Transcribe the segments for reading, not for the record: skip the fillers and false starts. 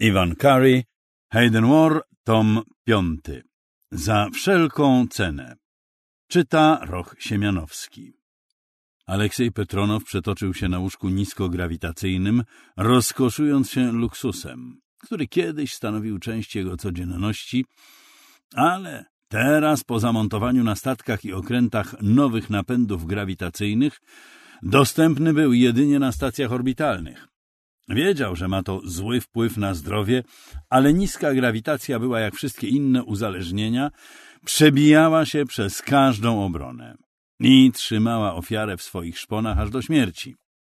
Ivan Cary, Hayden War, tom 5. Za wszelką cenę. Czyta Roch Siemianowski. Aleksiej Petronow przetoczył się na łóżku niskograwitacyjnym, rozkoszując się luksusem, który kiedyś stanowił część jego codzienności, ale teraz, po zamontowaniu na statkach i okrętach nowych napędów grawitacyjnych, dostępny był jedynie na stacjach orbitalnych. Wiedział, że ma to zły wpływ na zdrowie, ale niska grawitacja była, jak wszystkie inne uzależnienia, przebijała się przez każdą obronę i trzymała ofiarę w swoich szponach aż do śmierci.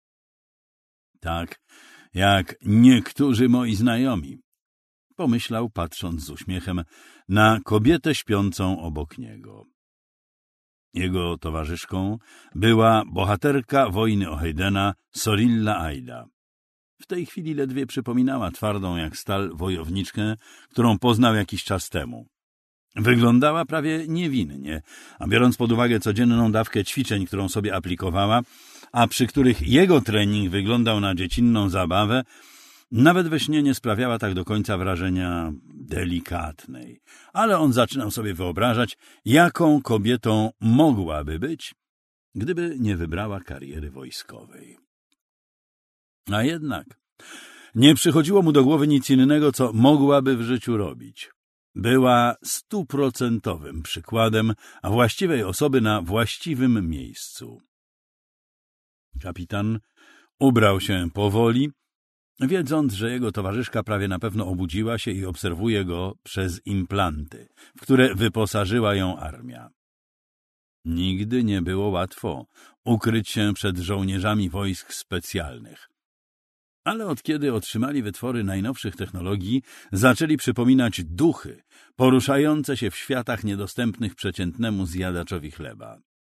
Tak jak niektórzy moi znajomi, pomyślał, patrząc z uśmiechem na kobietę śpiącą obok niego. Jego towarzyszką była bohaterka wojny o Haydena, Sorilla Aida. W tej chwili ledwie przypominała twardą jak stal wojowniczkę, którą poznał jakiś czas temu. Wyglądała prawie niewinnie, a biorąc pod uwagę codzienną dawkę ćwiczeń, którą sobie aplikowała, a przy których jego trening wyglądał na dziecinną zabawę, nawet we śnie nie sprawiała tak do końca wrażenia delikatnej. Ale on zaczynał sobie wyobrażać, jaką kobietą mogłaby być, gdyby nie wybrała kariery wojskowej. A jednak nie przychodziło mu do głowy nic innego, co mogłaby w życiu robić. Była 100% przykładem właściwej osoby na właściwym miejscu. Kapitan ubrał się powoli, wiedząc, że jego towarzyszka prawie na pewno obudziła się i obserwuje go przez implanty, w które wyposażyła ją armia. Nigdy nie było łatwo ukryć się przed żołnierzami wojsk specjalnych. Ale od kiedy otrzymali wytwory najnowszych technologii, zaczęli przypominać duchy poruszające się w światach niedostępnych przeciętnemu zjadaczowi chleba.